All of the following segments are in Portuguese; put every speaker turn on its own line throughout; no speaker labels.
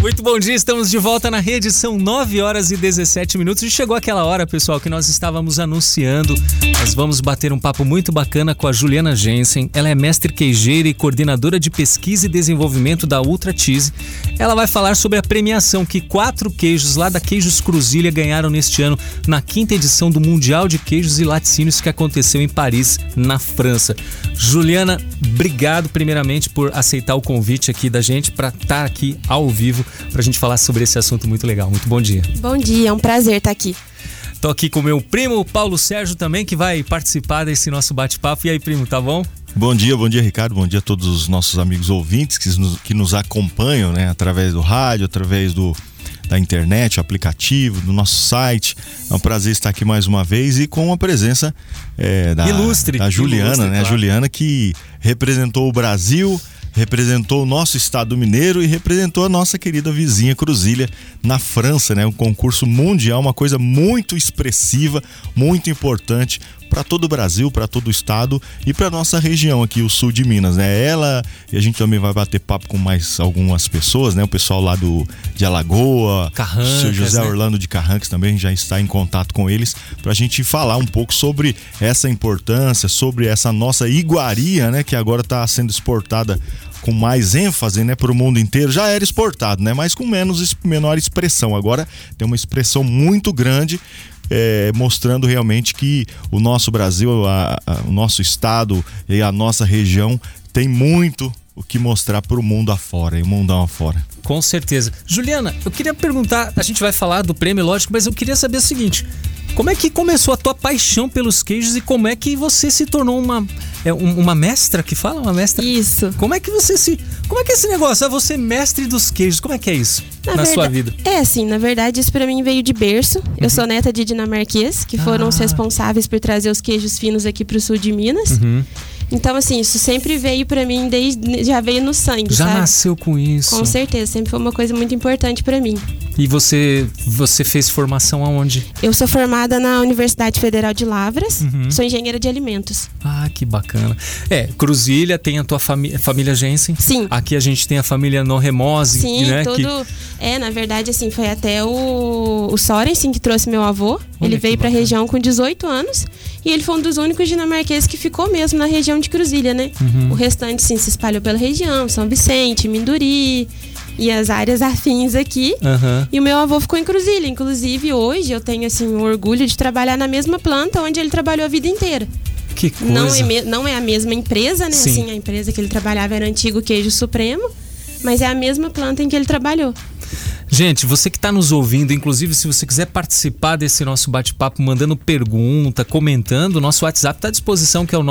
Muito bom dia, estamos de volta na rede, são 9h17 e chegou aquela hora, pessoal, que nós estávamos anunciando. Nós vamos bater um papo muito bacana com a Juliana Jensen. Ela é mestre queijeira e coordenadora de pesquisa e desenvolvimento da Ultra Cheese. Ela vai falar sobre a premiação que 4 queijos lá da Queijos Cruzília ganharam neste ano na 5ª edição do Mundial de Queijos e Laticínios que aconteceu em Paris, na França. Juliana, obrigado primeiramente por aceitar o convite aqui da gente para estar aqui ao vivo pra gente falar sobre esse assunto muito legal. Muito bom dia.
Bom dia, é um prazer estar aqui.
Tô aqui com o meu primo, Paulo Sérgio, também, que vai participar desse nosso bate-papo. E aí, primo, tá bom?
Bom dia, Ricardo. Bom dia a todos os nossos amigos ouvintes que nos acompanham, né, através do rádio, através da internet, aplicativo, do nosso site. É um prazer estar aqui mais uma vez e com a presença da Juliana, né? Claro. A Juliana que representou o Brasil, representou o nosso estado mineiro e representou a nossa querida vizinha Cruzília na França, né? Um concurso mundial, uma coisa muito expressiva, muito importante para todo o Brasil, para todo o estado e para nossa região aqui, o sul de Minas, né? Ela, e a gente também vai bater papo com mais algumas pessoas, né? O pessoal lá de Alagoa,
Carrancas,
o seu José, né? Orlando de Carrancas também já está em contato com eles para a gente falar um pouco sobre essa importância, sobre essa nossa iguaria, né? Que agora está sendo exportada com mais ênfase, né, para o mundo inteiro. Já era exportado, né, mas com menor expressão. Agora tem uma expressão muito grande, mostrando realmente que o nosso Brasil, o nosso estado e a nossa região tem muito o que mostrar para o mundo afora e o mundão afora.
Com certeza. Juliana, eu queria perguntar, a gente vai falar do prêmio, lógico, mas eu queria saber o seguinte: como é que começou a tua paixão pelos queijos e como é que você se tornou uma mestra que fala? Uma mestra?
Isso.
Como é que esse negócio? É você mestre dos queijos, como é que é isso na sua vida?
É assim, na verdade isso pra mim veio de berço. Eu sou neta de dinamarquês, que foram os responsáveis por trazer os queijos finos aqui pro sul de Minas. Então, assim, isso sempre veio pra mim, já veio no sangue,
já
sabe?
Nasceu com isso.
Com certeza, sempre foi uma coisa muito importante pra mim.
E você fez formação aonde?
Eu sou formada na Universidade Federal de Lavras, sou engenheira de alimentos.
Ah, que bacana. Cruzília tem a tua família Jensen.
Sim.
Aqui a gente tem a família Norremose.
Sim,
né?
Na verdade, assim, foi até o Sorensen que trouxe meu avô. Ele veio pra região com 18 anos e ele foi um dos únicos dinamarqueses que ficou mesmo na região de Cruzília, né? O restante, sim, se espalhou pela região, São Vicente, Minduri e as áreas afins aqui. E o meu avô ficou em Cruzília. Inclusive, hoje eu tenho, assim, o orgulho de trabalhar na mesma planta onde ele trabalhou a vida inteira.
Que coisa.
Não é a mesma empresa, né?
Sim.
Assim, a empresa que ele trabalhava era Antigo Queijo Supremo, mas é a mesma planta em que ele trabalhou.
Gente, você que está nos ouvindo, inclusive se você quiser participar desse nosso bate-papo, mandando pergunta, comentando, o nosso WhatsApp está à disposição, que é o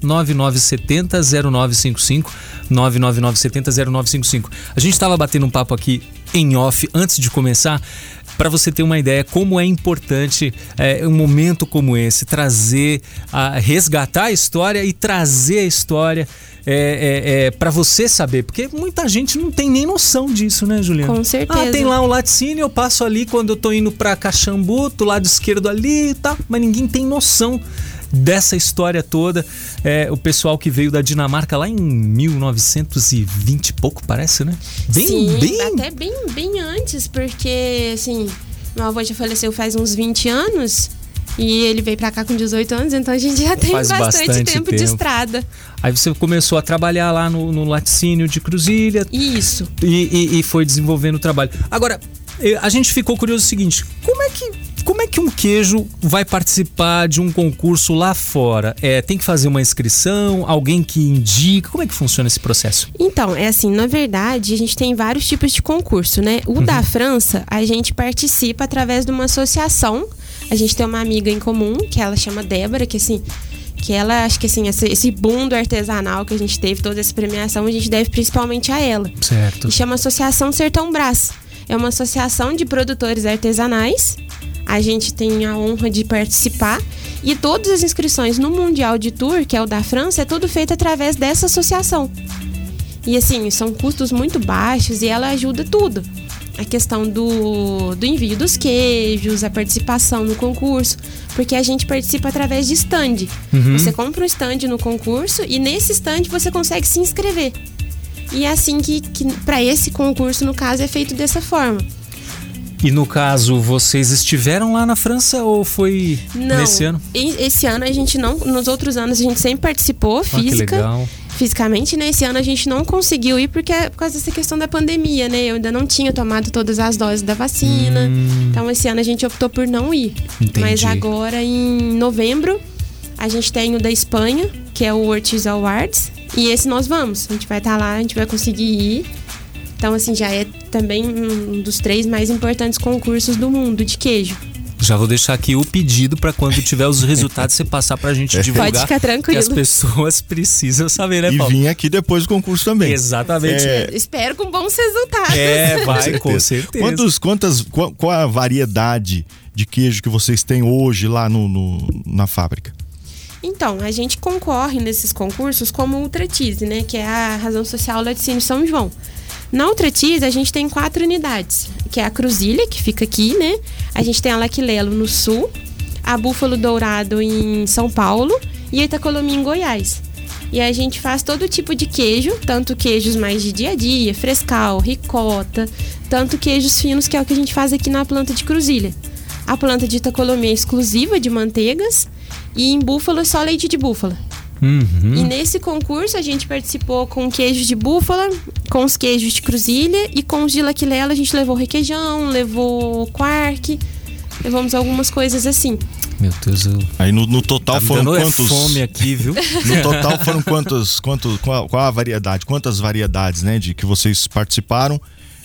999700955, 999700955. A gente estava batendo um papo aqui em off antes de começar, para você ter uma ideia como é importante um momento como esse, resgatar a história e trazer a história para você saber, porque muita gente não tem nem noção disso, né, Juliana?
Com certeza.
Tem lá um laticínio, eu passo ali quando eu tô indo pra Caxambu, do lado esquerdo ali e tal, mas ninguém tem noção dessa história toda. O pessoal que veio da Dinamarca lá em 1920 e pouco, parece, né?
Até bem antes, porque, assim, meu avô já faleceu faz uns 20 anos e ele veio pra cá com 18 anos, então a gente já tem bastante tempo de estrada.
Aí você começou a trabalhar lá no laticínio de Cruzília.
Isso.
E foi desenvolvendo o trabalho. Agora, a gente ficou curioso o seguinte: como é que um queijo vai participar de um concurso lá fora? Tem que fazer uma inscrição? Alguém que indica? Como é que funciona esse processo?
Então, é assim, na verdade, a gente tem vários tipos de concurso, né? O da França, a gente participa através de uma associação. A gente tem uma amiga em comum, que ela chama Débora, que assim, que ela, acho que assim, esse boom do artesanal que a gente teve, toda essa premiação, a gente deve principalmente a ela.
Certo.
E chama Associação Sertão Brás. É uma associação de produtores artesanais. A gente tem a honra de participar. E todas as inscrições no Mundial de Tour, que é o da França, é tudo feito através dessa associação. E assim, são custos muito baixos e ela ajuda tudo. A questão do envio dos queijos, a participação no concurso, porque a gente participa através de stand. Você compra um stand no concurso e nesse stand você consegue se inscrever. E é assim que para esse concurso, no caso, é feito dessa forma.
E no caso, vocês estiveram lá na França ou foi nesse ano?
Esse ano a gente não, nos outros anos a gente sempre participou fisicamente, né? Esse ano a gente não conseguiu ir porque é por causa dessa questão da pandemia, né? Eu ainda não tinha tomado todas as doses da vacina. Então esse ano a gente optou por não ir.
Entendi.
Mas agora em novembro a gente tem o da Espanha, que é o Ortiz Awards, e esse nós vamos. A gente vai estar lá, a gente vai conseguir ir. Então, assim, já é também um dos 3 mais importantes concursos do mundo de queijo.
Já vou deixar aqui o pedido para quando tiver os resultados você passar pra gente divulgar.
Pode ficar tranquilo.
Que as pessoas precisam saber, né, Paulo?
E vir aqui depois do concurso também.
Exatamente.
Espero com bons resultados.
Vai, com certeza.
Qual a variedade de queijo que vocês têm hoje lá na fábrica?
Então, a gente concorre nesses concursos como Ultra Cheese, né? Que é a razão social Laticínio São João. Na Ultra Cheese, a gente tem 4 unidades, que é a Cruzilha, que fica aqui, né? A gente tem a Laquilelo no sul, a Búfalo Dourado em São Paulo e a Itacolomi em Goiás. E a gente faz todo tipo de queijo, tanto queijos mais de dia a dia, frescal, ricota, tanto queijos finos, que é o que a gente faz aqui na planta de Cruzilha. A planta de Itacolomi é exclusiva de manteigas e em Búfalo é só leite de búfala. E nesse concurso a gente participou com queijos de búfala, com os queijos de Cruzilha e com os de Laquilelo a gente levou requeijão, levou quark, levamos algumas coisas assim.
Meu Deus,
aí no total foram quantos?
Fome aqui, viu?
No total foram qual a variedade? Quantas variedades, né, de que vocês participaram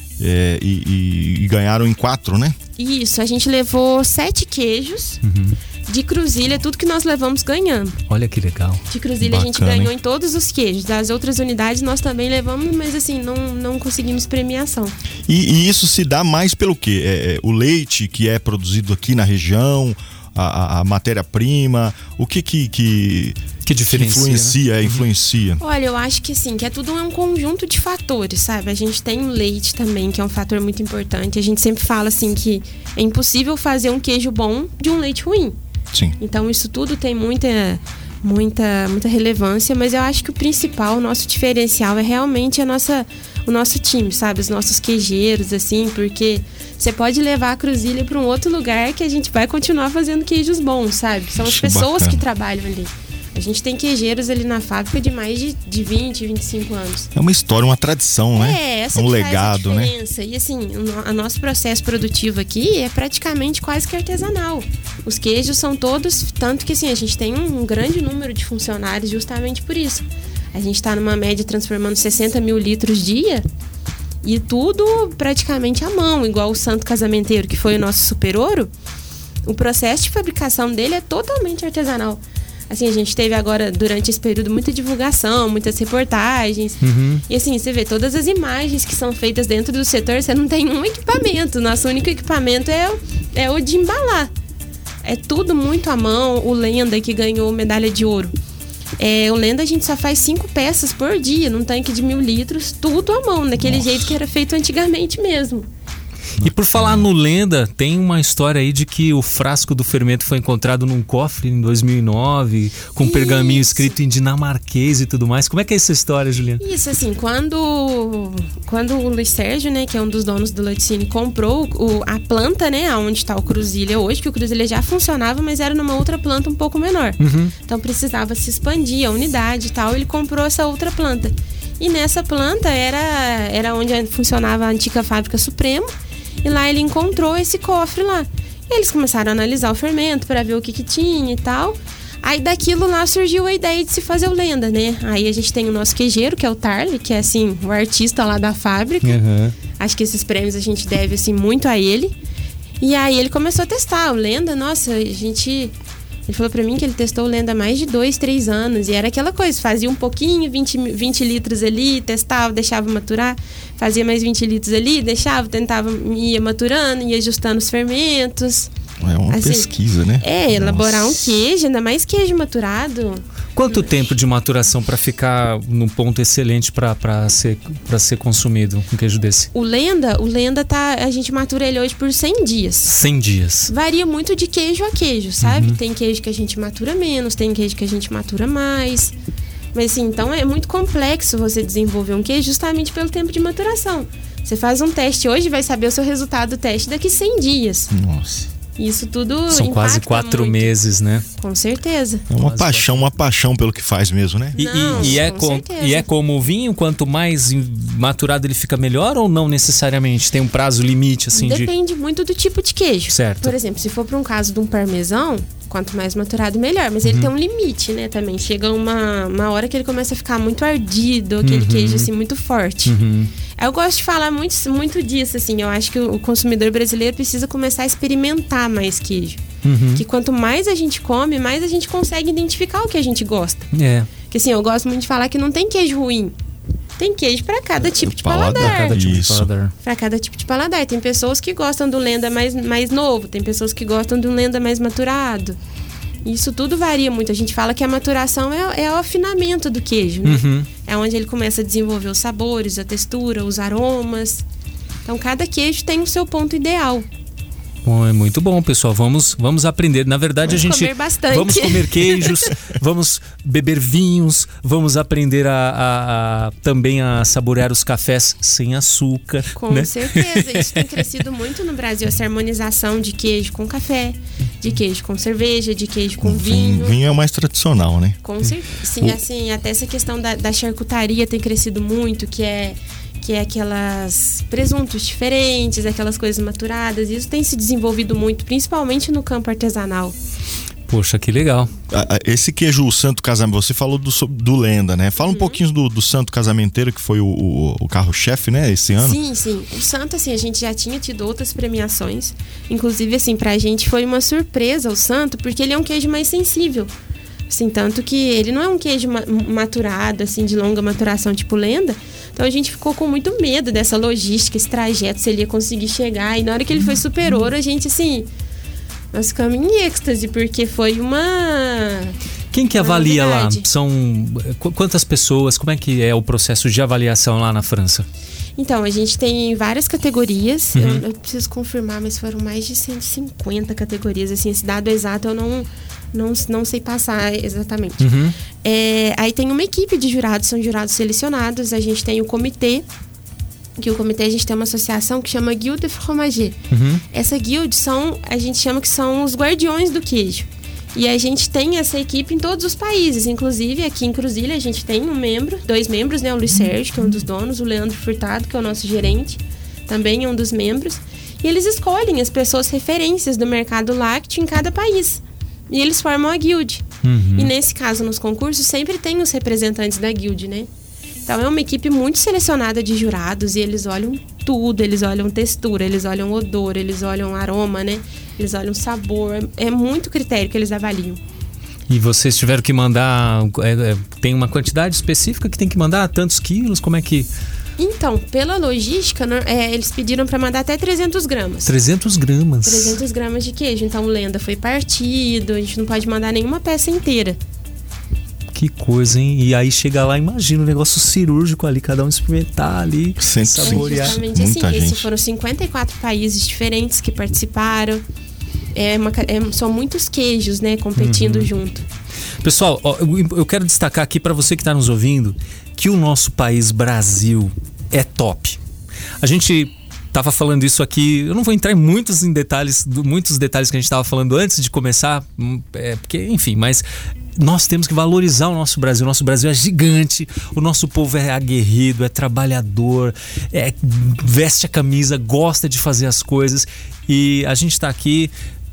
e ganharam em 4, né?
Isso, a gente levou 7 queijos. De Cruzilha, tudo que nós levamos ganhando.
Olha que legal.
De Cruzilha a gente ganhou em todos os queijos. Das outras unidades nós também levamos, mas assim, não conseguimos premiação.
E isso se dá mais pelo quê? O leite que é produzido aqui na região, a matéria-prima, o que diferencia,
né?
Influencia?
Olha, eu acho que assim, que é tudo um conjunto de fatores, sabe? A gente tem o leite também, que é um fator muito importante. A gente sempre fala assim que é impossível fazer um queijo bom de um leite ruim.
Sim.
Então isso tudo tem muita relevância, mas eu acho que o principal, o nosso diferencial é realmente o nosso time, sabe? Os nossos queijeiros, assim, porque você pode levar a Cruzilha para um outro lugar que a gente vai continuar fazendo queijos bons, sabe? São as pessoas que trabalham ali. A gente tem queijeiros ali na fábrica de mais de 20, 25 anos.
É uma história, uma tradição, né?
Essa
um
que
legado,
faz a diferença, né? E assim, o nosso processo produtivo aqui é praticamente quase que artesanal. Os queijos são todos, tanto que assim, a gente tem um grande número de funcionários justamente por isso. A gente está numa média transformando 60 mil litros dia e tudo praticamente à mão, igual o Santo Casamenteiro, que foi o nosso super ouro. O processo de fabricação dele é totalmente artesanal. Assim, a gente teve agora, durante esse período, muita divulgação, muitas reportagens. E assim, você vê todas as imagens que são feitas dentro do setor, você não tem um equipamento. Nosso único equipamento é o de embalar. É tudo muito à mão. O Lenda, que ganhou medalha de ouro. O Lenda a gente só faz 5 peças por dia, num tanque de 1000 litros, tudo à mão, daquele jeito que era feito antigamente mesmo.
E por falar no Lenda, tem uma história aí de que o frasco do fermento foi encontrado num cofre em 2009, com um pergaminho escrito em dinamarquês e tudo mais. Como é que é essa história, Juliana?
Isso, assim, quando o Luiz Sérgio, né, que é um dos donos do laticínio, comprou a planta, né, onde está o Cruzilha hoje, que o Cruzilha já funcionava, mas era numa outra planta um pouco menor. Então precisava se expandir a unidade e tal, ele comprou essa outra planta. E nessa planta era onde funcionava a antiga fábrica Supremo. E lá ele encontrou esse cofre lá. E eles começaram a analisar o fermento para ver o que tinha e tal. Aí daquilo lá surgiu a ideia de se fazer o Lenda, né? Aí a gente tem o nosso queijeiro, que é o Tarly, que é assim, o artista lá da fábrica. Acho que esses prêmios a gente deve assim muito a ele. E aí ele começou a testar o Lenda. Nossa, ele falou pra mim que ele testou o Lenda há mais de 2, 3 anos. E era aquela coisa, fazia um pouquinho, 20 litros ali, testava, deixava maturar. Fazia mais 20 litros ali, deixava, tentava, ia maturando, ia ajustando os fermentos.
É uma pesquisa, né?
Elaborar um queijo, ainda mais queijo maturado.
Quanto tempo de maturação para ficar num ponto excelente para ser consumido um queijo desse?
O Lenda a gente matura ele hoje por 100 dias.
100 dias.
Varia muito de queijo a queijo, sabe? Tem queijo que a gente matura menos, tem queijo que a gente matura mais. Mas assim, então é muito complexo você desenvolver um queijo justamente pelo tempo de maturação. Você faz um teste hoje e vai saber o seu resultado do teste daqui 100 dias.
Nossa.
Isso tudo
são quase 4
muito.
meses, né?
Com certeza.
É uma paixão pelo que faz mesmo, né?
E é como o vinho, quanto mais maturado ele fica melhor ou não necessariamente? Tem um prazo limite, assim?
Depende muito do tipo de queijo.
Certo.
Por exemplo, se for para um caso de um parmesão, quanto mais maturado, melhor. Mas ele tem um limite, né, também. Chega uma hora que ele começa a ficar muito ardido, aquele queijo, assim, muito forte. Eu gosto de falar muito disso, assim. Eu acho que o consumidor brasileiro precisa começar a experimentar mais queijo. Que quanto mais a gente come, mais a gente consegue identificar o que a gente gosta. Porque, assim, eu gosto muito de falar que não tem queijo ruim. Tem queijo para cada tipo de paladar. Para cada tipo de paladar. Tem pessoas que gostam do lenda mais novo, tem pessoas que gostam do lenda mais maturado. Isso tudo varia muito. A gente fala que a maturação é o afinamento do queijo, né? É onde ele começa a desenvolver os sabores, a textura, os aromas. Então, cada queijo tem o seu ponto ideal.
Bom, é muito bom, pessoal. Vamos aprender. Na verdade,
vamos comer bastante.
Vamos comer queijos, vamos beber vinhos, vamos aprender também a saborear os cafés sem açúcar.
Com certeza. Isso tem crescido muito no Brasil, essa harmonização de queijo com café, de queijo com cerveja, de queijo com vinho.
Vinho é o mais tradicional, né?
Com certeza. Sim, assim, até essa questão da charcutaria tem crescido muito, que é aquelas presuntos diferentes, aquelas coisas maturadas. Isso tem se desenvolvido muito, principalmente no campo artesanal.
Poxa, que legal.
Esse queijo, o Santo Casamento, você falou do Lenda, né? Fala um pouquinho do Santo Casamenteiro, que foi o carro-chefe, né, esse ano.
Sim. O Santo, assim, a gente já tinha tido outras premiações. Inclusive, assim, pra gente foi uma surpresa o Santo, porque ele é um queijo mais sensível. Assim, tanto que ele não é um queijo maturado, assim, de longa maturação, tipo Lenda. Então a gente ficou com muito medo dessa logística, esse trajeto, se ele ia conseguir chegar. E na hora que ele foi super ouro, a gente, assim, nós ficamos em êxtase, porque foi uma...
Quem que avalia lá? São quantas pessoas? Como é que é o processo de avaliação lá na França?
Então, a gente tem várias categorias. Eu preciso confirmar, mas foram mais de 150 categorias. Assim, esse dado exato eu não sei passar exatamente. Aí tem uma equipe de jurados, são jurados selecionados. A gente tem o comitê, que o comitê a gente tem uma associação que chama Guilde de Fromager. Essa guilde a gente chama que são os guardiões do queijo. E a gente tem essa equipe em todos os países, inclusive aqui em Cruzilha a gente tem dois membros, né? O Luiz Sérgio, que é um dos donos, o Leandro Furtado, que é o nosso gerente, também é um dos membros. E eles escolhem as pessoas referências do mercado lácteo em cada país. E eles formam a guilde. E nesse caso, nos concursos, sempre tem os representantes da guilde, né? Então é uma equipe muito selecionada de jurados e eles olham tudo, eles olham textura, eles olham odor, eles olham aroma, né? Eles olham sabor, é muito critério que eles avaliam.
E vocês tiveram que mandar, tem uma quantidade específica que tem que mandar? Tantos quilos? Como é que...
Então, pela logística, eles pediram para mandar até 300 gramas.
300 gramas?
300 gramas de queijo. Então o Lenda foi partido, a gente não pode mandar nenhuma peça inteira.
Que coisa, hein? E aí chega lá, imagina o negócio cirúrgico ali, cada um experimentar ali, saborear.
Justamente assim, esses foram 54 países diferentes que participaram. São muitos queijos, né, competindo junto.
Pessoal, eu quero destacar aqui para você que está nos ouvindo que o nosso país, Brasil, é top. A gente estava falando isso aqui, eu não vou entrar em muitos detalhes que a gente estava falando antes de começar, porque, enfim, mas nós temos que valorizar o nosso Brasil. O nosso Brasil é gigante, o nosso povo é aguerrido, é trabalhador, veste a camisa, gosta de fazer as coisas, e a gente está aqui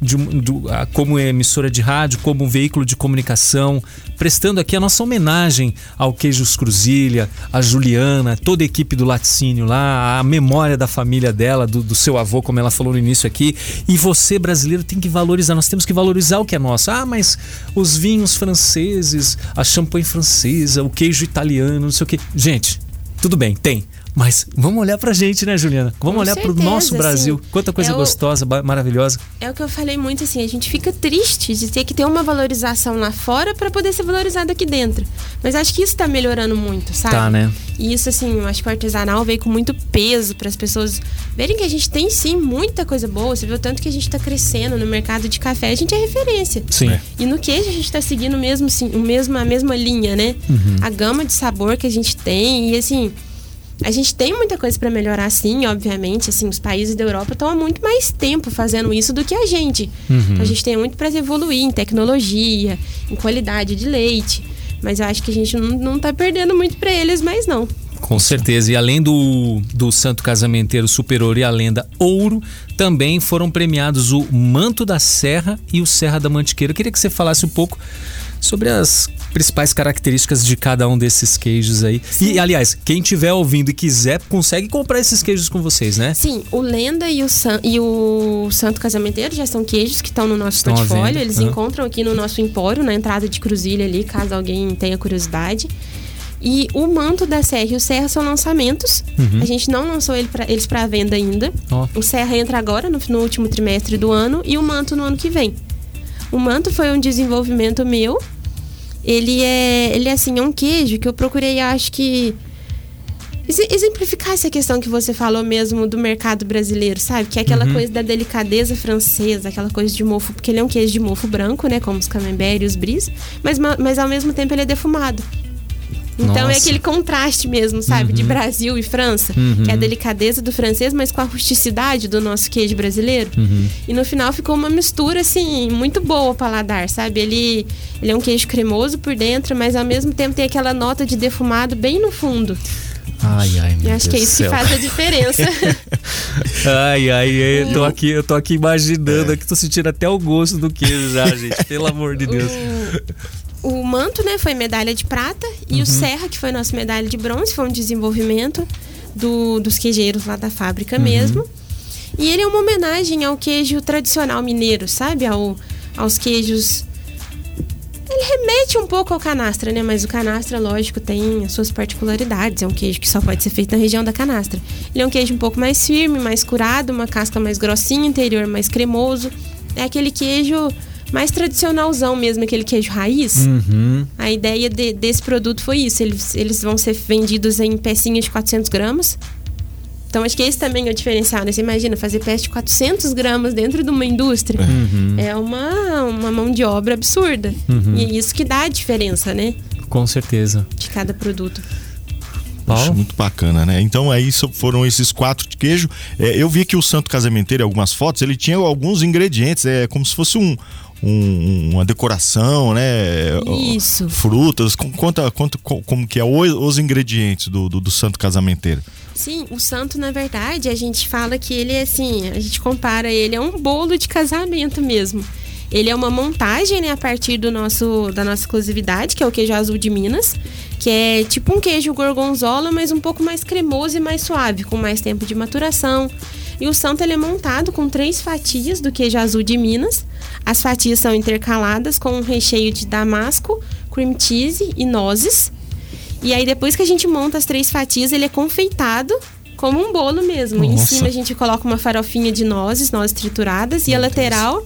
como emissora de rádio, como um veículo de comunicação, prestando aqui a nossa homenagem ao Queijos Cruzilha, a Juliana, toda a equipe do Laticínio lá, a memória da família dela, do seu avô, como ela falou no início aqui. E você, brasileiro, tem que valorizar, nós temos que valorizar o que é nosso. Mas os vinhos franceses, a champanhe francesa, o queijo italiano, não sei o que. Gente, tudo bem, tem. Mas vamos olhar pra gente, né, Juliana? Vamos
Com
olhar
certeza,
pro nosso Brasil.
assim,
Quanta coisa gostosa, maravilhosa.
É o que eu falei muito, assim, a gente fica triste de ter que ter uma valorização lá fora para poder ser valorizado aqui dentro. Mas acho que isso tá melhorando muito, sabe?
Tá, né?
E isso, assim, eu acho que o artesanal veio com muito peso para as pessoas verem que a gente tem, sim, muita coisa boa. Você viu o tanto que a gente tá crescendo no mercado de café, a gente é referência.
Sim.
E no queijo a gente tá seguindo mesmo, assim, a mesma linha, né? A gama de sabor que a gente tem e, assim... A gente tem muita coisa para melhorar, sim, obviamente. Assim, os países da Europa estão há muito mais tempo fazendo isso do que a gente. Então, a gente tem muito para evoluir em tecnologia, em qualidade de leite. Mas eu acho que a gente não tá perdendo muito para eles, mais não.
Com certeza. E além do Santo Casamenteiro Superior e a Lenda Ouro, também foram premiados o Manto da Serra e o Serra da Mantiqueira. Eu queria que você falasse um pouco sobre as principais características de cada um desses queijos aí. Sim. E, aliás, quem estiver ouvindo e quiser, consegue comprar esses queijos com vocês, né?
Sim, o Lenda e o Santo Casamenteiro já são queijos que estão no nosso portfólio. Eles encontram aqui no nosso empório, na entrada de Cruzilha ali, caso alguém tenha curiosidade. E o Manto da Serra e o Serra são lançamentos. A gente não lançou eles para venda ainda. O Serra entra agora, no último trimestre do ano, e o Manto no ano que vem. O Manto foi um desenvolvimento meu. Ele é assim, é um queijo que eu procurei, acho que exemplificar essa questão que você falou mesmo do mercado brasileiro, sabe? Que é aquela coisa da delicadeza francesa, aquela coisa de mofo, porque ele é um queijo de mofo branco, né? Como os camembert e os brie, mas ao mesmo tempo ele é defumado. Então é aquele contraste mesmo, sabe? De Brasil e França, que é a delicadeza do francês, mas com a rusticidade do nosso queijo brasileiro. E no final ficou uma mistura, assim, muito boa ao paladar, sabe? Ele é um queijo cremoso por dentro, mas ao mesmo tempo tem aquela nota de defumado bem no fundo.
Ai, meu
Eu acho que é isso que faz a diferença.
Eu tô aqui imaginando, aqui tô sentindo até o gosto do queijo já, gente. Pelo amor de Deus.
O Manto, né, foi medalha de prata e o Serra, que foi nossa medalha de bronze, foi um desenvolvimento dos queijeiros lá da fábrica mesmo. E ele é uma homenagem ao queijo tradicional mineiro, sabe? Aos queijos... Ele remete um pouco ao canastra, né? Mas o canastra, lógico, tem as suas particularidades. É um queijo que só pode ser feito na região da canastra. Ele é um queijo um pouco mais firme, mais curado, uma casca mais grossinha, interior mais cremoso. É aquele queijo... mais tradicionalzão mesmo, aquele queijo raiz. A ideia desse produto foi isso. Eles vão ser vendidos em pecinhas de 400 gramas. Então, acho que esse também é o diferencial, né? Você imagina, fazer peça de 400 gramas dentro de uma indústria. É uma mão de obra absurda. E é isso que dá a diferença, né?
Com certeza.
De cada produto.
Acho muito bacana, né? Então aí foram esses 4 de queijo. Eu vi que o Santo Casamenteiro, em algumas fotos, ele tinha alguns ingredientes, como se fosse uma decoração, né?
Isso.
Frutas. Conta como que é os ingredientes do Santo Casamenteiro.
Sim, o santo, na verdade, a gente fala que ele é assim, a gente compara ele a um bolo de casamento mesmo. Ele é uma montagem, né, a partir da nossa exclusividade, que é o queijo azul de Minas, que é tipo um queijo gorgonzola, mas um pouco mais cremoso e mais suave, com mais tempo de maturação. E o santo, ele é montado com 3 fatias do queijo azul de Minas. As fatias são intercaladas com um recheio de damasco, cream cheese e nozes. E aí, depois que a gente monta as 3 fatias, ele é confeitado como um bolo mesmo. Em cima a gente coloca uma farofinha de nozes trituradas, e a lateral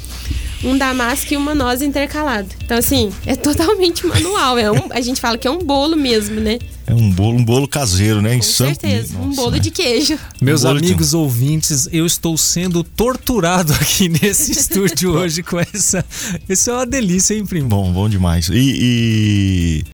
um damasco e uma noz intercalado. Então, assim, é totalmente manual. A gente fala que é um bolo mesmo, né?
É um bolo caseiro, né?
Com certeza, um bolo de queijo.
Meus amigos ouvintes, eu estou sendo torturado aqui nesse estúdio hoje com essa... Isso é uma delícia, hein, primo?
Bom demais. E